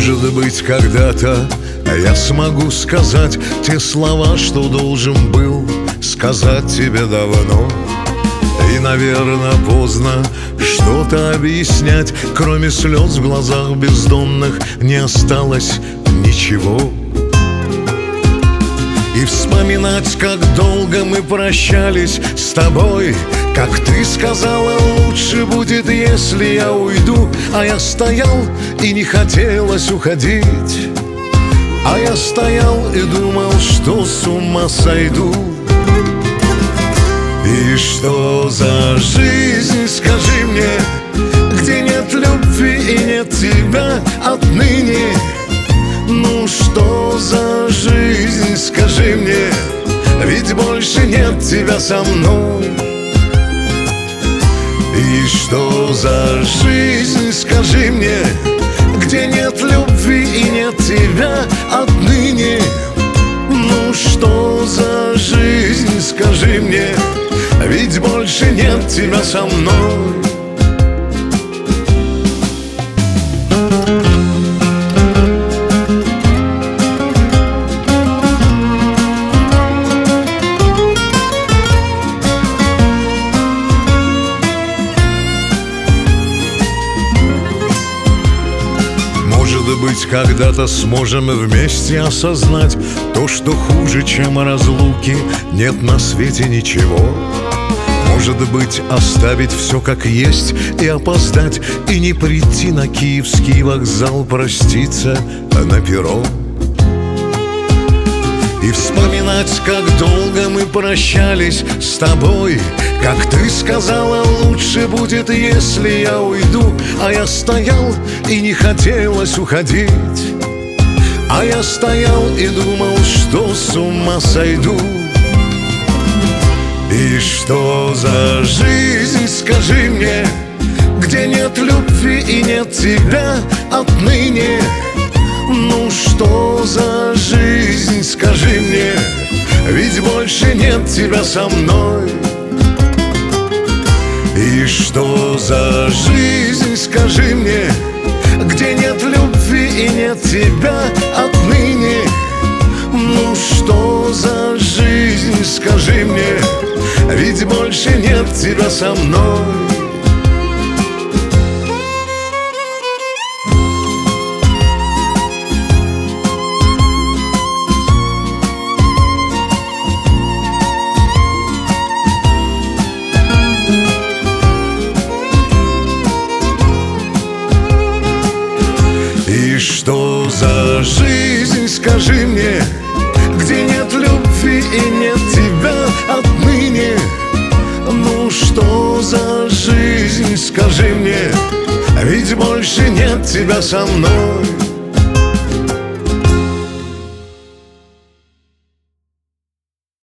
Может быть, когда-то я смогу сказать те слова, что должен был сказать тебе давно. И, наверное, поздно что-то объяснять. Кроме слез в глазах бездонных не осталось ничего. И вспоминать, как долго мы прощались с тобой, как ты сказала, лучше будет, если я уйду. А я стоял и не хотелось уходить. А я стоял и думал, что с ума сойду. И что за жизнь, скажи мне, где нет любви и нет тебя отныне? Ну что за жизнь, скажи мне, ведь больше нет тебя со мной. И что за жизнь, скажи мне, где нет любви и нет тебя отныне? Ну что за жизнь, скажи мне, ведь больше нет тебя со мной. Может быть, когда-то сможем вместе осознать то, что хуже, чем разлуки, нет на свете ничего. Может быть, оставить все как есть и опоздать, и не прийти на Киевский вокзал проститься на перрон. И вспоминать, как долго мы прощались с тобой, как ты сказала, лучше будет, если я уйду. А я стоял и не хотелось уходить. А я стоял и думал, что с ума сойду. И что за жизнь, скажи мне, где нет любви и нет тебя отныне? Ну что за жизнь, скажи мне, ведь больше нет тебя со мной. И что за жизнь, скажи мне, где нет любви и нет тебя отныне? Ну что за жизнь, скажи мне, ведь больше нет тебя со мной. И что за жизнь, скажи мне, где нет любви и нет тебя отныне? Ну что за жизнь, скажи мне, ведь больше нет тебя со мной.